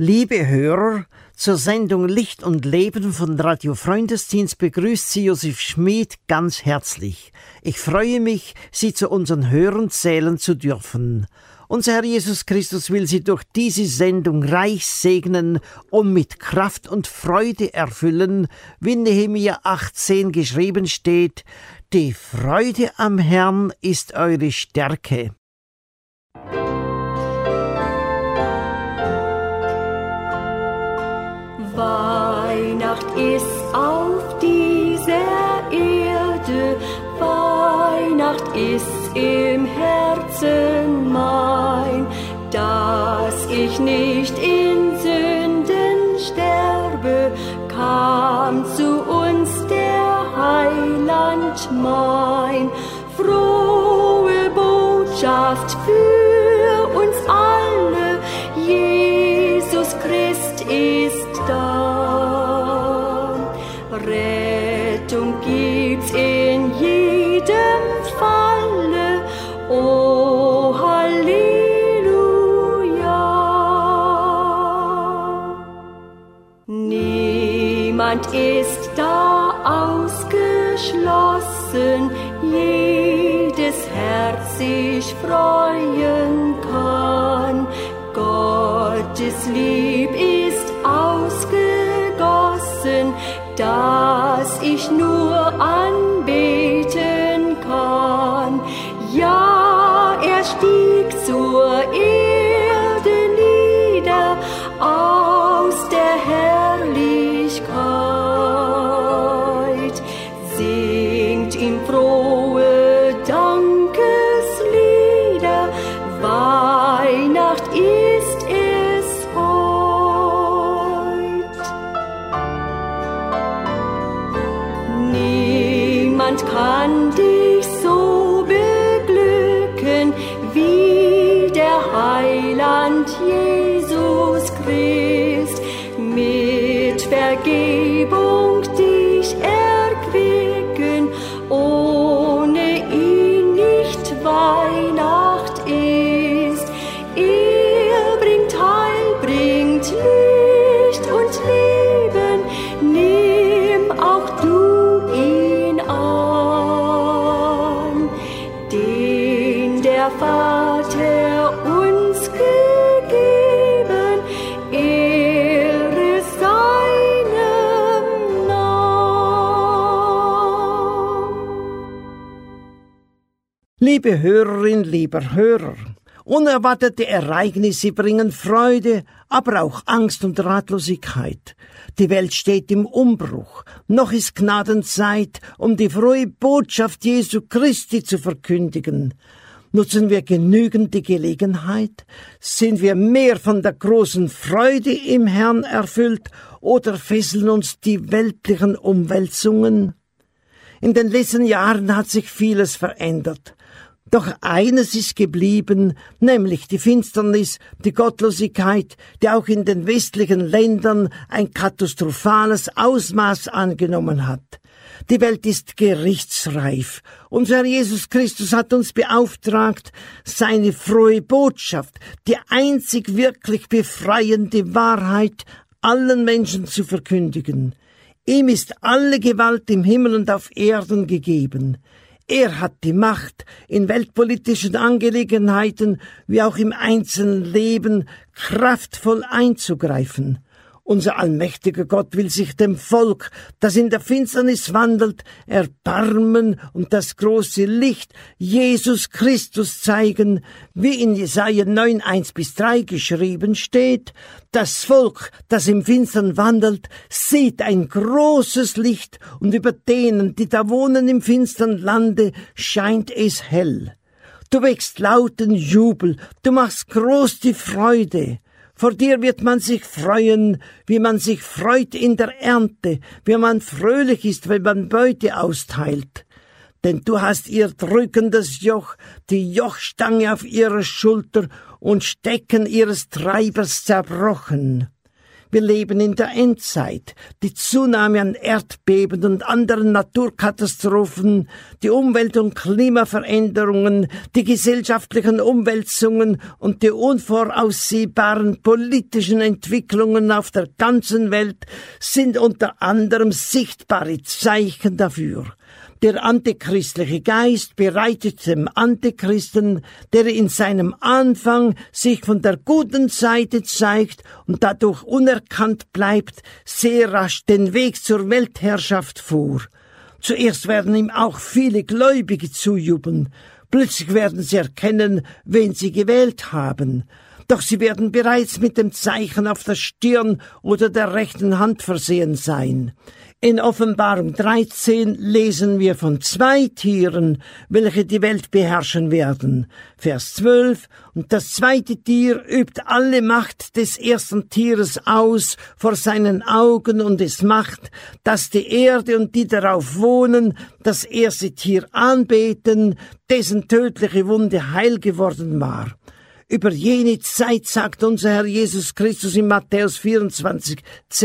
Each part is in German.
Liebe Hörer, zur Sendung Licht und Leben von Radio Freundesdienst begrüßt Sie Josef Schmid ganz herzlich. Ich freue mich, Sie zu unseren Hörern zählen zu dürfen. Unser Herr Jesus Christus will Sie durch diese Sendung reich segnen und mit Kraft und Freude erfüllen, wie in Nehemia 8,10 geschrieben steht: Die Freude am Herrn ist eure Stärke. Weihnacht ist auf dieser Erde, Weihnacht ist im Herzen mein, dass ich nicht in Sünden sterbe, kam zu uns der Heiland mein. Frohe Botschaft für uns alle, Jesus Christ ist da. Rettung gibt's in jedem Falle, oh Halleluja. Niemand ist da ausgeschlossen, jedes Herz sich freuen kann. Gottes Lieb ist ausgegossen, dass ich nur anbeten kann. Ja, er stieg zur Erde nieder aus der Herrlichkeit. Singt ihm frohe Dankeslieder, Weihnacht ist es heut. Niemand kann dich so beglücken wie der Heiland Jesus Christ, mit Vergebung dich erquicken, ohne ihn nicht Weihnacht ist. Er bringt Heil, bringt Licht und Leben, nimm auch du ihn an, den der Vater uns gegeben, Ehre seinem Namen. Liebe Hörerin, lieber Hörer, unerwartete Ereignisse bringen Freude, aber auch Angst und Ratlosigkeit. Die Welt steht im Umbruch. Noch ist Gnadenzeit, um die frohe Botschaft Jesu Christi zu verkündigen. Nutzen wir genügend die Gelegenheit? Sind wir mehr von der großen Freude im Herrn erfüllt oder fesseln uns die weltlichen Umwälzungen? In den letzten Jahren hat sich vieles verändert. Doch eines ist geblieben, nämlich die Finsternis, die Gottlosigkeit, die auch in den westlichen Ländern ein katastrophales Ausmaß angenommen hat. Die Welt ist gerichtsreif. Unser Herr Jesus Christus hat uns beauftragt, seine frohe Botschaft, die einzig wirklich befreiende Wahrheit allen Menschen zu verkündigen. Ihm ist alle Gewalt im Himmel und auf Erden gegeben. Er hat die Macht, in weltpolitischen Angelegenheiten wie auch im einzelnen Leben kraftvoll einzugreifen. Unser allmächtiger Gott will sich dem Volk, das in der Finsternis wandelt, erbarmen und das große Licht Jesus Christus zeigen, wie in Jesaja 9, 1-3 geschrieben steht: Das Volk, das im Finstern wandelt, sieht ein großes Licht, und über denen, die da wohnen im finstern Lande, scheint es hell. Du wächst lauten Jubel, du machst groß die Freude. Vor dir wird man sich freuen, wie man sich freut in der Ernte, wie man fröhlich ist, wenn man Beute austeilt. Denn du hast ihr drückendes Joch, die Jochstange auf ihrer Schulter und Stecken ihres Treibers zerbrochen. Wir leben in der Endzeit. Die Zunahme an Erdbeben und anderen Naturkatastrophen, die Umwelt- und Klimaveränderungen, die gesellschaftlichen Umwälzungen und die unvoraussehbaren politischen Entwicklungen auf der ganzen Welt sind unter anderem sichtbare Zeichen dafür. Der antichristliche Geist bereitet dem Antichristen, der in seinem Anfang sich von der guten Seite zeigt und dadurch unerkannt bleibt, sehr rasch den Weg zur Weltherrschaft vor. Zuerst werden ihm auch viele Gläubige zujubeln. Plötzlich werden sie erkennen, wen sie gewählt haben. Doch sie werden bereits mit dem Zeichen auf der Stirn oder der rechten Hand versehen sein. In Offenbarung 13 lesen wir von 2 Tieren, welche die Welt beherrschen werden. Vers 12: Und das 2. Tier übt alle Macht des ersten Tieres aus vor seinen Augen, und es macht, dass die Erde und die darauf wohnen das erste Tier anbeten, dessen tödliche Wunde heil geworden war. Über jene Zeit sagt unser Herr Jesus Christus in Matthäus 24,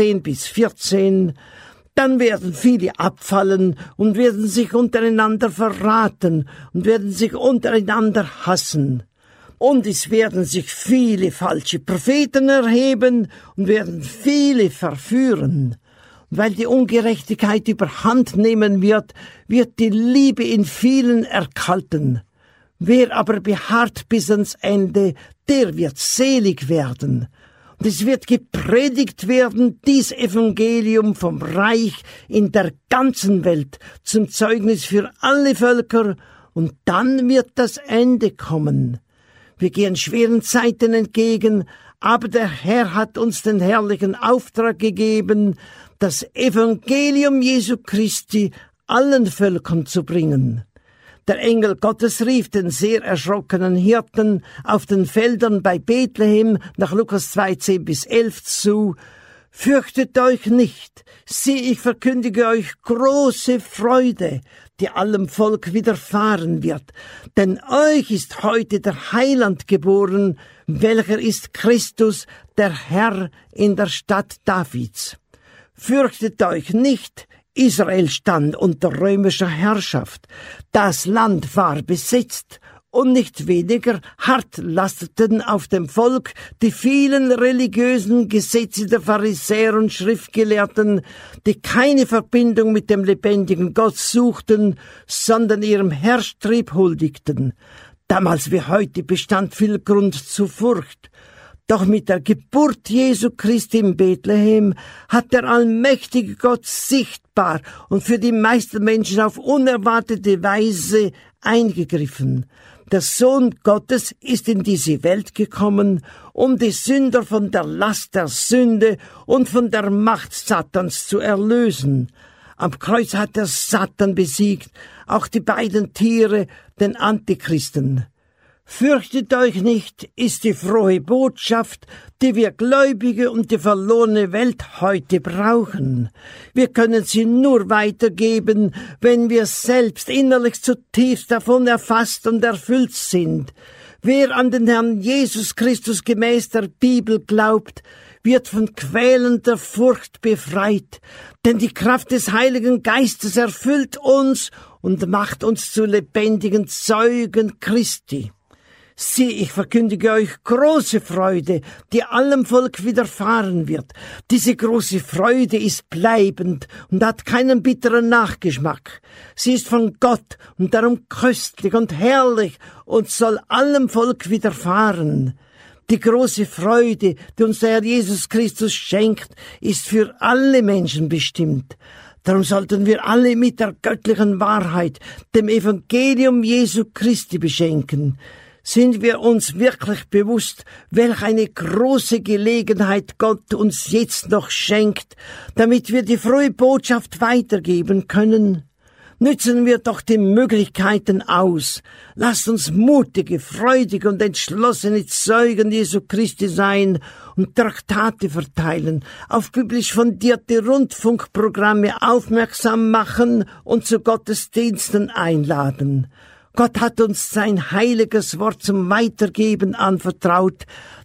10-14, dann werden viele abfallen und werden sich untereinander verraten und werden sich untereinander hassen. Und es werden sich viele falsche Propheten erheben und werden viele verführen. Und weil die Ungerechtigkeit überhand nehmen wird, wird die Liebe in vielen erkalten. Wer aber beharrt bis ans Ende, der wird selig werden. Und es wird gepredigt werden, dies Evangelium vom Reich in der ganzen Welt, zum Zeugnis für alle Völker, und dann wird das Ende kommen. Wir gehen schweren Zeiten entgegen, aber der Herr hat uns den herrlichen Auftrag gegeben, das Evangelium Jesu Christi allen Völkern zu bringen. Der Engel Gottes rief den sehr erschrockenen Hirten auf den Feldern bei Bethlehem nach Lukas 2:10-11 zu: Fürchtet euch nicht, sieh, ich verkündige euch große Freude, die allem Volk widerfahren wird. Denn euch ist heute der Heiland geboren, welcher ist Christus, der Herr in der Stadt Davids. Fürchtet euch nicht, Israel stand unter römischer Herrschaft. Das Land war besetzt, und nicht weniger hart lasteten auf dem Volk die vielen religiösen Gesetze der Pharisäer und Schriftgelehrten, die keine Verbindung mit dem lebendigen Gott suchten, sondern ihrem Herrschtrieb huldigten. Damals wie heute bestand viel Grund zur Furcht. Doch mit der Geburt Jesu Christi in Bethlehem hat der allmächtige Gott sichtbar und für die meisten Menschen auf unerwartete Weise eingegriffen. Der Sohn Gottes ist in diese Welt gekommen, um die Sünder von der Last der Sünde und von der Macht Satans zu erlösen. Am Kreuz hat er Satan besiegt, auch die beiden Tiere, den Antichristen. Fürchtet euch nicht, ist die frohe Botschaft, die wir Gläubige und die verlorene Welt heute brauchen. Wir können sie nur weitergeben, wenn wir selbst innerlich zutiefst davon erfasst und erfüllt sind. Wer an den Herrn Jesus Christus gemäß der Bibel glaubt, wird von quälender Furcht befreit, denn die Kraft des Heiligen Geistes erfüllt uns und macht uns zu lebendigen Zeugen Christi. Sieh, ich verkündige euch große Freude, die allem Volk widerfahren wird. Diese große Freude ist bleibend und hat keinen bitteren Nachgeschmack. Sie ist von Gott und darum köstlich und herrlich und soll allem Volk widerfahren. Die große Freude, die uns der Herr Jesus Christus schenkt, ist für alle Menschen bestimmt. Darum sollten wir alle mit der göttlichen Wahrheit, dem Evangelium Jesu Christi beschenken. Sind wir uns wirklich bewusst, welch eine große Gelegenheit Gott uns jetzt noch schenkt, damit wir die frohe Botschaft weitergeben können? Nützen wir doch die Möglichkeiten aus. Lasst uns mutige, freudige und entschlossene Zeugen Jesu Christi sein und Traktate verteilen, auf biblisch fundierte Rundfunkprogramme aufmerksam machen und zu Gottesdiensten einladen. Gott hat uns sein heiliges Wort zum Weitergeben anvertraut.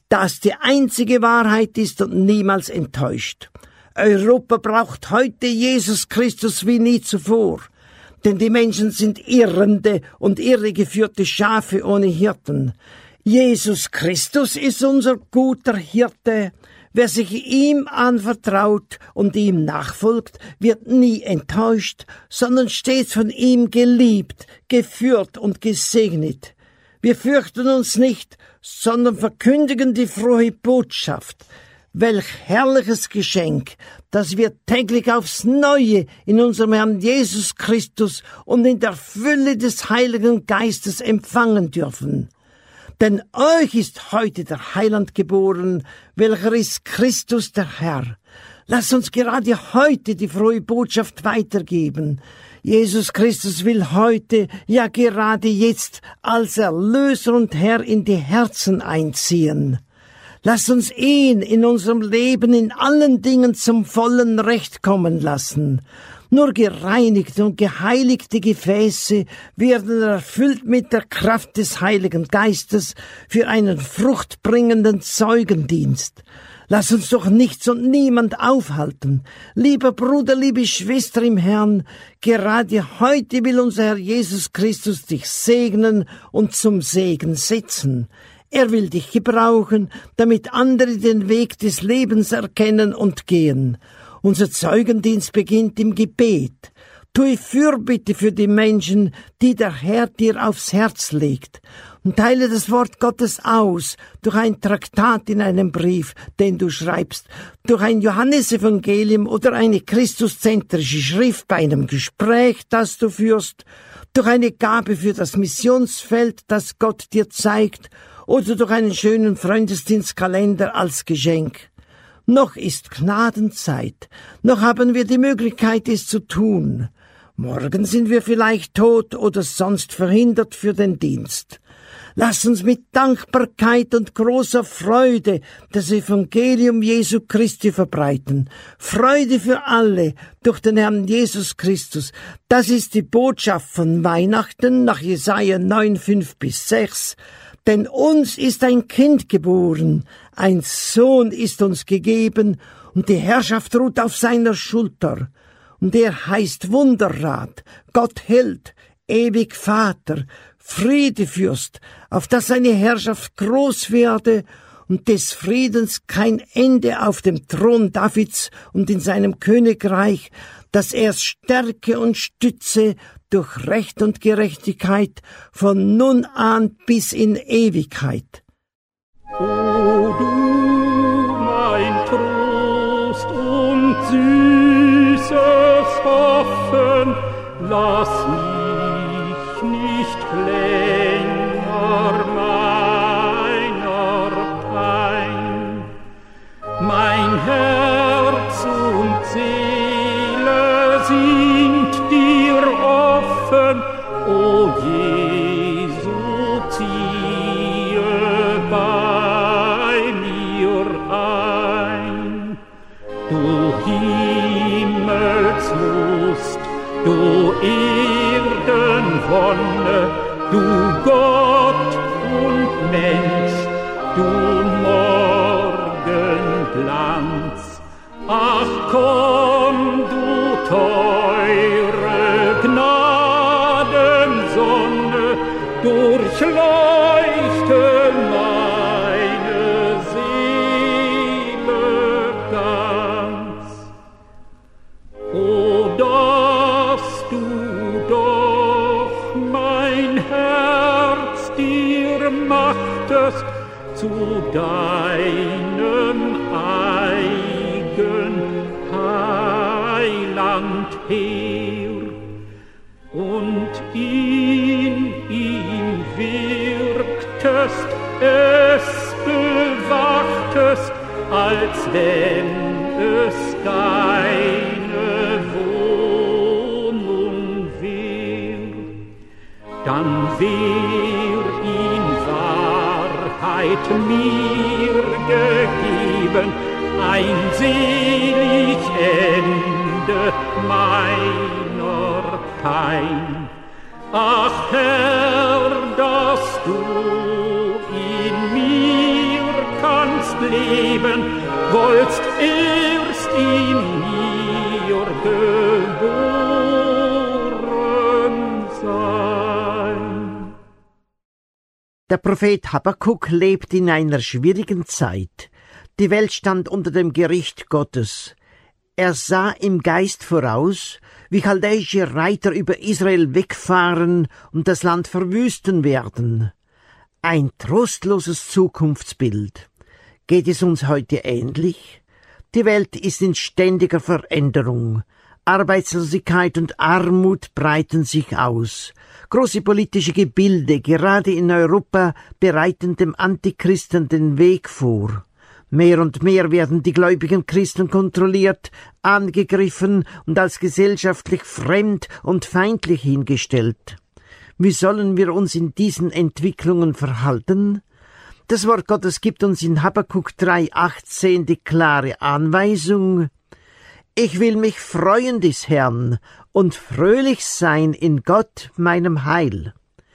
das die einzige Wahrheit ist und niemals enttäuscht. Europa braucht heute Jesus Christus wie nie zuvor, denn die Menschen sind irrende und irregeführte Schafe ohne Hirten. Jesus Christus ist unser guter Hirte. Wer sich ihm anvertraut und ihm nachfolgt, wird nie enttäuscht, sondern stets von ihm geliebt, geführt und gesegnet. Wir fürchten uns nicht, sondern verkündigen die frohe Botschaft. Welch herrliches Geschenk, das wir täglich aufs Neue in unserem Herrn Jesus Christus und in der Fülle des Heiligen Geistes empfangen dürfen. Denn euch ist heute der Heiland geboren, welcher ist Christus der Herr. Lasst uns gerade heute die frohe Botschaft weitergeben. Jesus Christus will heute, ja gerade jetzt, als Erlöser und Herr in die Herzen einziehen. Lasst uns ihn in unserem Leben in allen Dingen zum vollen Recht kommen lassen. Nur gereinigte und geheiligte Gefäße werden erfüllt mit der Kraft des Heiligen Geistes für einen fruchtbringenden Zeugendienst. Lass uns doch nichts und niemand aufhalten. Lieber Bruder, liebe Schwester im Herrn, gerade heute will unser Herr Jesus Christus dich segnen und zum Segen setzen. Er will dich gebrauchen, damit andere den Weg des Lebens erkennen und gehen. Unser Zeugendienst beginnt im Gebet. Tue Fürbitte für die Menschen, die der Herr dir aufs Herz legt. Und teile das Wort Gottes aus, durch ein Traktat in einem Brief, den du schreibst, durch ein Johannesevangelium oder eine christuszentrische Schrift bei einem Gespräch, das du führst, durch eine Gabe für das Missionsfeld, das Gott dir zeigt, oder durch einen schönen Freundesdienstkalender als Geschenk. Noch ist Gnadenzeit, noch haben wir die Möglichkeit, es zu tun. Morgen sind wir vielleicht tot oder sonst verhindert für den Dienst. Lass uns mit Dankbarkeit und großer Freude das Evangelium Jesu Christi verbreiten. Freude für alle durch den Herrn Jesus Christus. Das ist die Botschaft von Weihnachten nach Jesaja 9, 5-6. Denn uns ist ein Kind geboren, ein Sohn ist uns gegeben, und die Herrschaft ruht auf seiner Schulter. Und er heißt Wunderrat, Gott Held, ewig Vater, Friedefürst, auf dass seine Herrschaft groß werde und des Friedens kein Ende auf dem Thron Davids und in seinem Königreich, dass er stärke und stütze durch Recht und Gerechtigkeit von nun an bis in Ewigkeit. O du, mein Trost und süßes Hoffen, lass mich nicht länger meiner Pein. Mein Herz und Seele sind dir offen, o Jesu, ziehe bei mir ein. Du Himmelslust, du Erdenwonne, du Gott und Mensch, du Morgenglanz. Ach komm, du teure Gnadensonne, durchleuchte meine Seele ganz. O, dass du doch mein Herz dir machtest zu deinem eigen Heiland her und in ihm wirktest, es bewachtest, als wenn es deine Wohnung wär. Dann wär in Wahrheit mir gegeben ein selig Ende meiner Pein. Ach Herr, dass du in mir kannst Leben, wollst erst in mir geboren sein. Der Prophet Habakuk lebt in einer schwierigen Zeit. Die Welt stand unter dem Gericht Gottes. Er sah im Geist voraus, wie chaldäische Reiter über Israel wegfahren und das Land verwüsten werden. Ein trostloses Zukunftsbild. Geht es uns heute ähnlich? Die Welt ist in ständiger Veränderung. Arbeitslosigkeit und Armut breiten sich aus. Große politische Gebilde, gerade in Europa, bereiten dem Antichristen den Weg vor. Mehr und mehr werden die gläubigen Christen kontrolliert, angegriffen und als gesellschaftlich fremd und feindlich hingestellt. Wie sollen wir uns in diesen Entwicklungen verhalten? Das Wort Gottes gibt uns in Habakuk 3,18 die klare Anweisung: Ich will mich freuen des Herrn und fröhlich sein in Gott, meinem Heil.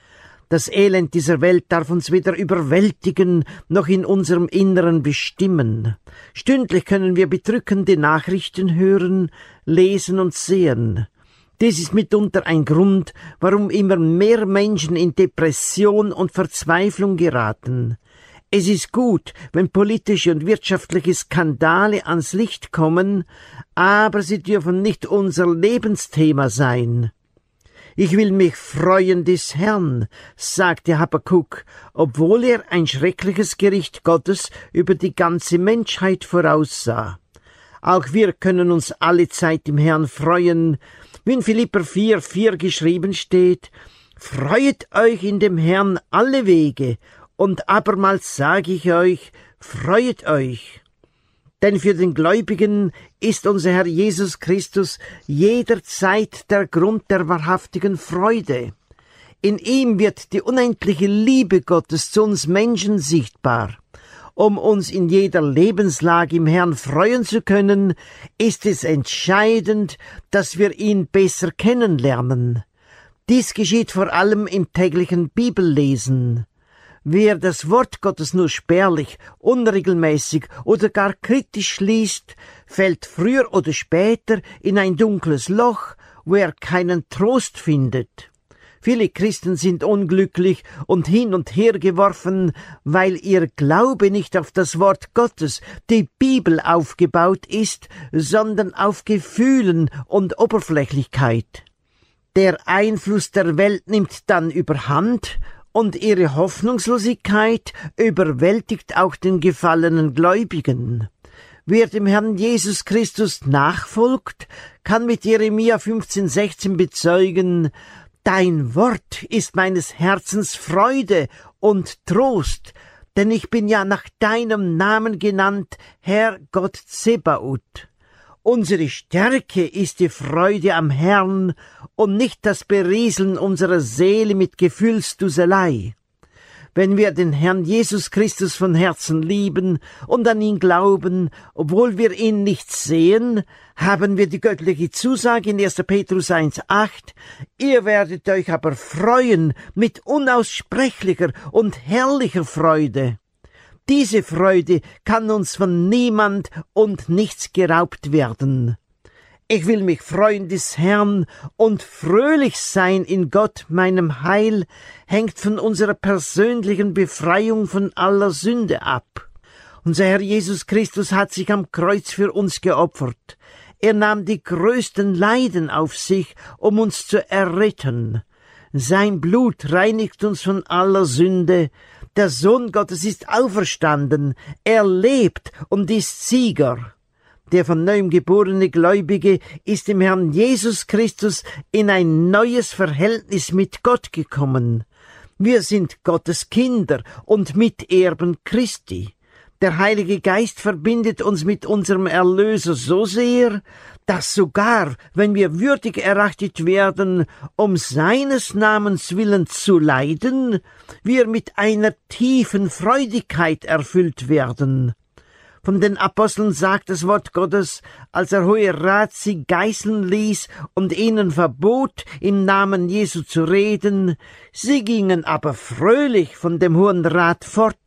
Das Elend dieser Welt darf uns weder überwältigen noch in unserem Inneren bestimmen. Stündlich können wir bedrückende Nachrichten hören, lesen und sehen. Dies ist mitunter ein Grund, warum immer mehr Menschen in Depression und Verzweiflung geraten. Es ist gut, wenn politische und wirtschaftliche Skandale ans Licht kommen, aber sie dürfen nicht unser Lebensthema sein. Ich will mich freuen des Herrn, sagte Habakuk, obwohl er ein schreckliches Gericht Gottes über die ganze Menschheit voraussah. Auch wir können uns alle Zeit im Herrn freuen, wie in Philipper 4,4 geschrieben steht: Freuet euch in dem Herrn alle Wege, und abermals sage ich euch, freuet euch. Denn für den Gläubigen ist unser Herr Jesus Christus jederzeit der Grund der wahrhaftigen Freude. In ihm wird die unendliche Liebe Gottes zu uns Menschen sichtbar. Um uns in jeder Lebenslage im Herrn freuen zu können, ist es entscheidend, dass wir ihn besser kennenlernen. Dies geschieht vor allem im täglichen Bibellesen. Wer das Wort Gottes nur spärlich, unregelmäßig oder gar kritisch liest, fällt früher oder später in ein dunkles Loch, wo er keinen Trost findet. Viele Christen sind unglücklich und hin und her geworfen, weil ihr Glaube nicht auf das Wort Gottes, die Bibel, aufgebaut ist, sondern auf Gefühlen und Oberflächlichkeit. Der Einfluss der Welt nimmt dann überhand, und ihre Hoffnungslosigkeit überwältigt auch den gefallenen Gläubigen. Wer dem Herrn Jesus Christus nachfolgt, kann mit Jeremia 15,16 bezeugen: Dein Wort ist meines Herzens Freude und Trost, denn ich bin ja nach deinem Namen genannt, Herr Gott Zebaoth. Unsere Stärke ist die Freude am Herrn und nicht das Berieseln unserer Seele mit Gefühlsduselei. Wenn wir den Herrn Jesus Christus von Herzen lieben und an ihn glauben, obwohl wir ihn nicht sehen, haben wir die göttliche Zusage in 1. Petrus 1,8: Ihr werdet euch aber freuen mit unaussprechlicher und herrlicher Freude. Diese Freude kann uns von niemand und nichts geraubt werden. Ich will mich freuen des Herrn und fröhlich sein in Gott, meinem Heil, hängt von unserer persönlichen Befreiung von aller Sünde ab. Unser Herr Jesus Christus hat sich am Kreuz für uns geopfert. Er nahm die größten Leiden auf sich, um uns zu erretten. Sein Blut reinigt uns von aller Sünde. Der Sohn Gottes ist auferstanden, er lebt und ist Sieger. Der von neuem geborene Gläubige ist im Herrn Jesus Christus in ein neues Verhältnis mit Gott gekommen. Wir sind Gottes Kinder und Miterben Christi. Der Heilige Geist verbindet uns mit unserem Erlöser so sehr, dass sogar, wenn wir würdig erachtet werden, um seines Namens willen zu leiden, wir mit einer tiefen Freudigkeit erfüllt werden. Von den Aposteln sagt das Wort Gottes, als der Hohe Rat sie geißeln ließ und ihnen verbot, im Namen Jesu zu reden, sie gingen aber fröhlich von dem Hohen Rat fort,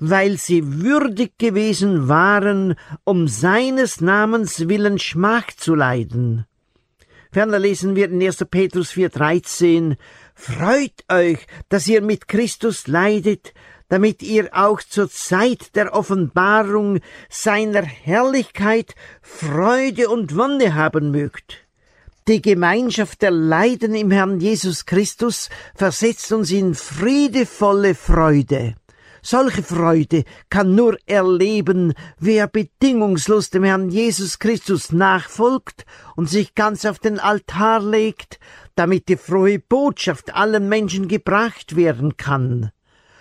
weil sie würdig gewesen waren, um seines Namens willen Schmach zu leiden. Ferner lesen wir in 1. Petrus 4,13: Freut euch, dass ihr mit Christus leidet, damit ihr auch zur Zeit der Offenbarung seiner Herrlichkeit Freude und Wonne haben mögt. Die Gemeinschaft der Leiden im Herrn Jesus Christus versetzt uns in friedevolle Freude. Solche Freude kann nur erleben, wer bedingungslos dem Herrn Jesus Christus nachfolgt und sich ganz auf den Altar legt, damit die frohe Botschaft allen Menschen gebracht werden kann.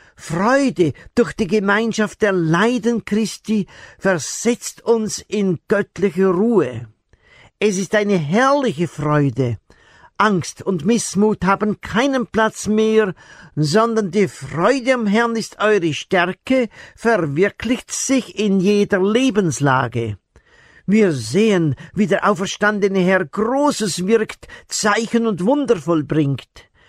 Freude durch die Gemeinschaft der Leiden Christi versetzt uns in göttliche Ruhe. Es ist eine herrliche Freude. Angst und Missmut haben keinen Platz mehr, sondern die Freude am Herrn ist eure Stärke, verwirklicht sich in jeder Lebenslage. Wir sehen, wie der auferstandene Herr Großes wirkt, Zeichen und Wunder vollbringt.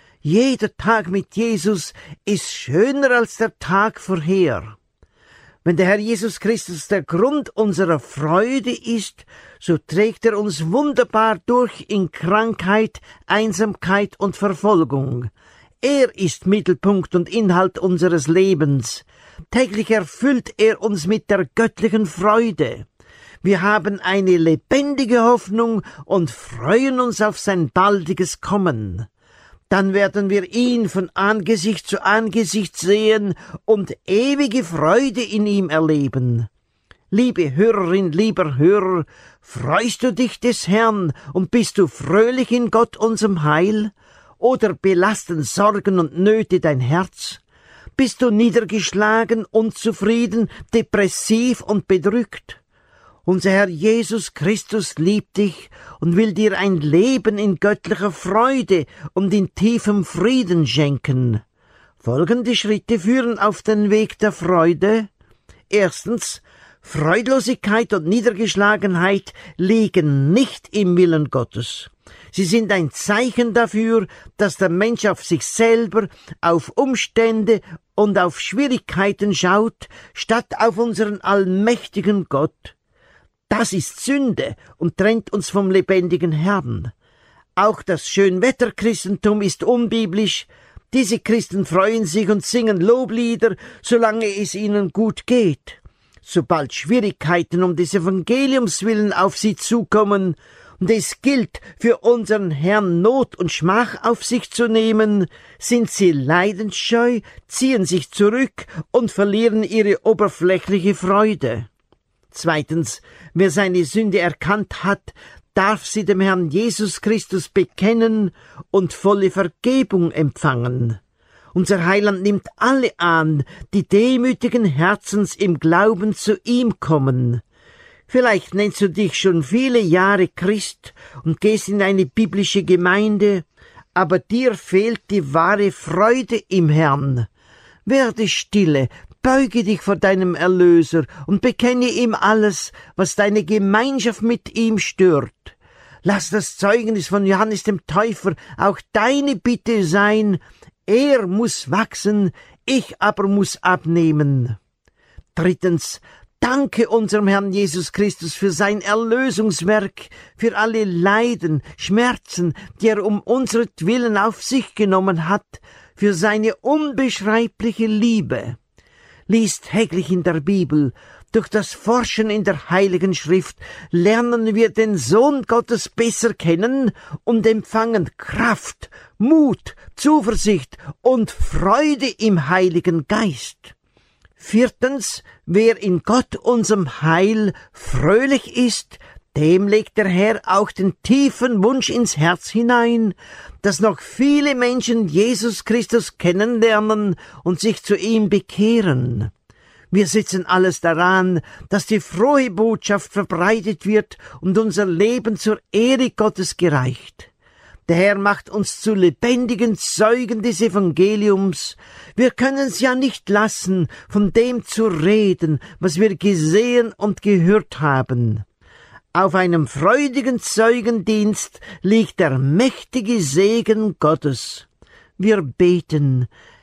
Jeder Tag mit Jesus ist schöner als der Tag vorher. Wenn der Herr Jesus Christus der Grund unserer Freude ist, so trägt er uns wunderbar durch in Krankheit, Einsamkeit und Verfolgung. Er ist Mittelpunkt und Inhalt unseres Lebens. Täglich erfüllt er uns mit der göttlichen Freude. Wir haben eine lebendige Hoffnung und freuen uns auf sein baldiges Kommen. Dann werden wir ihn von Angesicht zu Angesicht sehen und ewige Freude in ihm erleben. Liebe Hörerin, lieber Hörer, freust du dich des Herrn und bist du fröhlich in Gott, unserem Heil? Oder belasten Sorgen und Nöte dein Herz? Bist du niedergeschlagen, unzufrieden, depressiv und bedrückt? Unser Herr Jesus Christus liebt dich und will dir ein Leben in göttlicher Freude und in tiefem Frieden schenken. Folgende Schritte führen auf den Weg der Freude. Erstens: Freudlosigkeit und Niedergeschlagenheit liegen nicht im Willen Gottes. Sie sind ein Zeichen dafür, dass der Mensch auf sich selber, auf Umstände und auf Schwierigkeiten schaut, statt auf unseren allmächtigen Gott. Das ist Sünde und trennt uns vom lebendigen Herrn. Auch das Schönwetterchristentum ist unbiblisch. Diese Christen freuen sich und singen Loblieder, solange es ihnen gut geht. Sobald Schwierigkeiten um des Evangeliums willen auf sie zukommen und es gilt, für unseren Herrn Not und Schmach auf sich zu nehmen, sind sie leidensscheu, ziehen sich zurück und verlieren ihre oberflächliche Freude. Zweitens: Wer seine Sünde erkannt hat, darf sie dem Herrn Jesus Christus bekennen und volle Vergebung empfangen. Unser Heiland nimmt alle an, die demütigen Herzens im Glauben zu ihm kommen. Vielleicht nennst du dich schon viele Jahre Christ und gehst in eine biblische Gemeinde, aber dir fehlt die wahre Freude im Herrn. Werde stille, beuge dich vor deinem Erlöser und bekenne ihm alles, was deine Gemeinschaft mit ihm stört. Lass das Zeugnis von Johannes dem Täufer auch deine Bitte sein. Er muss wachsen, ich aber muss abnehmen. Drittens: Danke unserem Herrn Jesus Christus für sein Erlösungswerk, für alle Leiden, Schmerzen, die er um unseretwillen auf sich genommen hat, für seine unbeschreibliche Liebe. Lies täglich in der Bibel. Durch das Forschen in der Heiligen Schrift lernen wir den Sohn Gottes besser kennen und empfangen Kraft, Mut, Zuversicht und Freude im Heiligen Geist. Viertens: Wer in Gott, unserem Heil, fröhlich ist, dem legt der Herr auch den tiefen Wunsch ins Herz hinein, dass noch viele Menschen Jesus Christus kennenlernen und sich zu ihm bekehren. Wir setzen alles daran, dass die frohe Botschaft verbreitet wird und unser Leben zur Ehre Gottes gereicht. Der Herr macht uns zu lebendigen Zeugen des Evangeliums. Wir können es ja nicht lassen, von dem zu reden, was wir gesehen und gehört haben. Auf einem freudigen Zeugendienst liegt der mächtige Segen Gottes. Wir beten: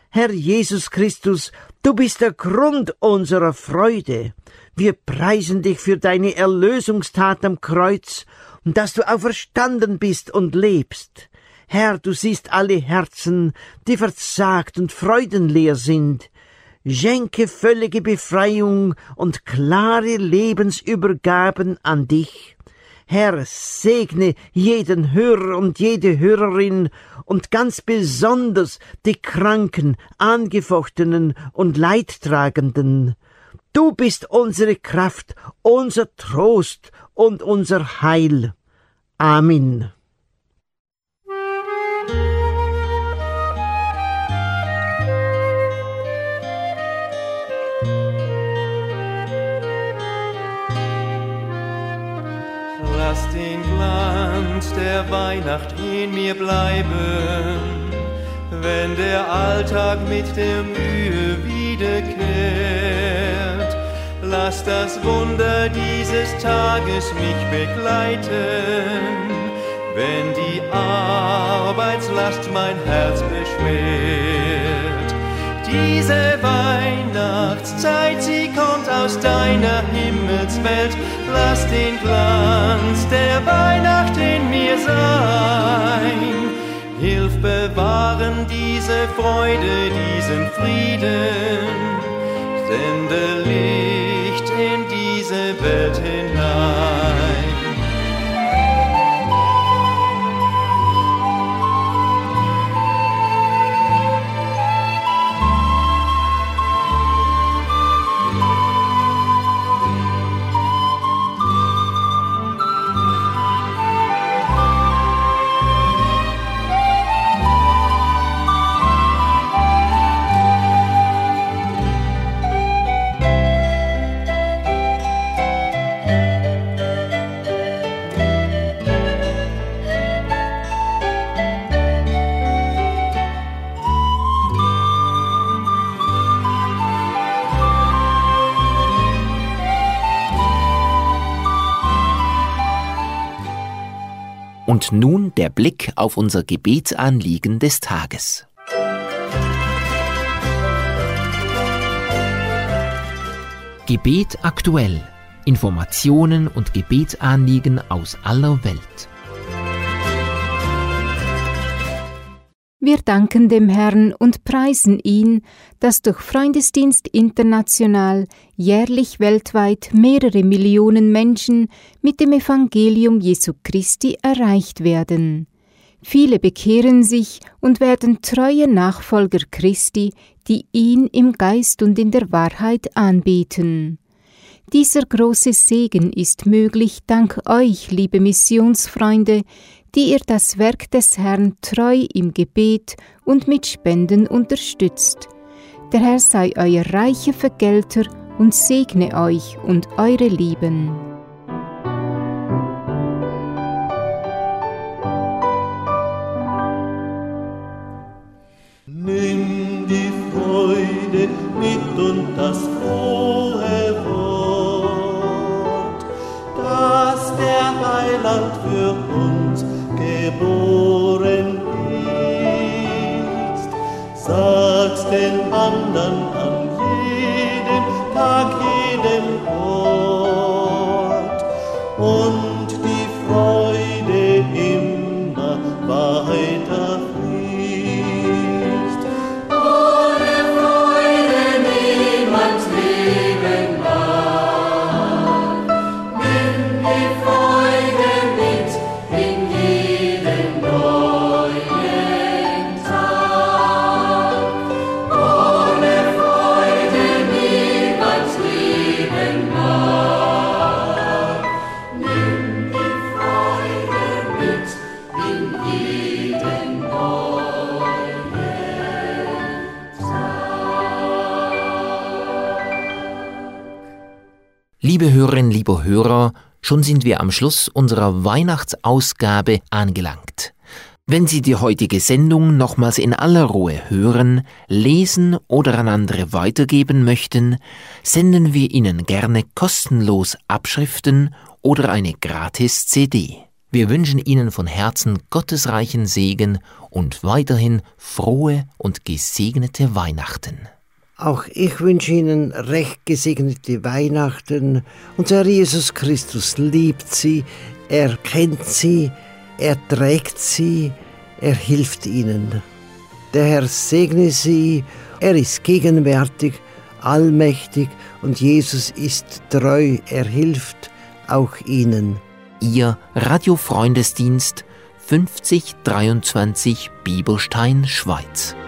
Herr Jesus Christus, du bist der Grund unserer Freude. Wir preisen dich für deine Erlösungstat am Kreuz und dass du auferstanden bist und lebst. Herr, du siehst alle Herzen, die verzagt und freudenleer sind. Schenke völlige Befreiung und klare Lebensübergaben an dich. Herr, segne jeden Hörer und jede Hörerin und ganz besonders die Kranken, Angefochtenen und Leidtragenden. Du bist unsere Kraft, unser Trost und unser Heil. Amen. Lass den Glanz der Weihnacht in mir bleiben, wenn der Alltag mit der Mühe wiederkehrt. Lass das Wunder dieses Tages mich begleiten, wenn die Arbeitslast mein Herz beschwert. Diese Weihnachtszeit, sie kommt aus deiner Himmelswelt. Lass den Glanz der Weihnacht in mir sein. Hilf bewahren diese Freude, diesen Frieden. Sende Licht in diese Welt hinein. Und nun der Blick auf unser Gebetsanliegen des Tages. Gebet aktuell. Informationen und Gebetsanliegen aus aller Welt. Wir danken dem Herrn und preisen ihn, dass durch Freundesdienst International jährlich weltweit mehrere Millionen Menschen mit dem Evangelium Jesu Christi erreicht werden. Viele bekehren sich und werden treue Nachfolger Christi, die ihn im Geist und in der Wahrheit anbeten. Dieser große Segen ist möglich dank euch, liebe Missionsfreunde, die ihr das Werk des Herrn treu im Gebet und mit Spenden unterstützt. Der Herr sei euer reicher Vergelter und segne euch und eure Lieben. Nimm die Freude mit und das frohe Wort, dass der Heiland für uns geboren ist. Sag's den anderen an jedem Tag, jedem Ort und die Freude immer weiter fließt. Ohne Freude niemand leben mag. Nimm die Freude mit in jeden neuen Tag. Ohne Freude niemand leben mag. Nimm die Freude mit in jeden neuen Tag. Liebe Hörerinnen, lieber Hörer, schon sind wir am Schluss unserer Weihnachtsausgabe angelangt. Wenn Sie die heutige Sendung nochmals in aller Ruhe hören, lesen oder an andere weitergeben möchten, senden wir Ihnen gerne kostenlos Abschriften oder eine Gratis-CD. Wir wünschen Ihnen von Herzen gottesreichen Segen und weiterhin frohe und gesegnete Weihnachten. Auch ich wünsche Ihnen recht gesegnete Weihnachten. Unser Jesus Christus liebt Sie, er kennt Sie, er trägt Sie, er hilft Ihnen. Der Herr segne Sie, er ist gegenwärtig, allmächtig und Jesus ist treu, er hilft auch Ihnen. Ihr Radiofreundesdienst 5023 Bieberstein, Schweiz.